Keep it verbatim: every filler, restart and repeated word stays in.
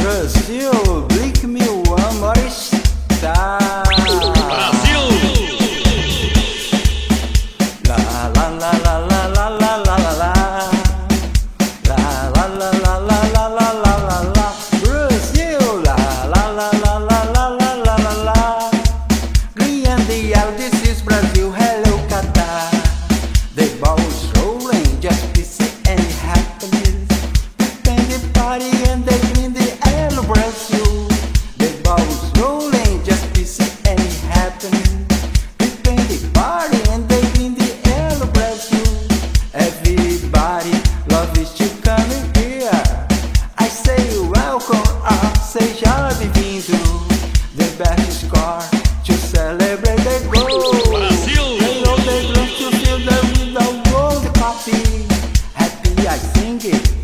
Brasil, Blink Me One More Star. Brasil! La la la la la la la la la la. La la la la la la la la la la. Brasil, la la la la la la la la la la. Green and the yellow, this is Brazil. Hello, Qatar. The ball is rolling, just to see any happiness. Then the party and the green, the yellow, Brazil. The ball is rolling, just to see any happiness. Then the party and the green, the yellow, Brazil. Everybody loves to come here. I say welcome, ah, seja bem-vindo. The best score to celebrate the goal. Brasil! They know they love to feel the rhythm of the coffee. Happy I sing it.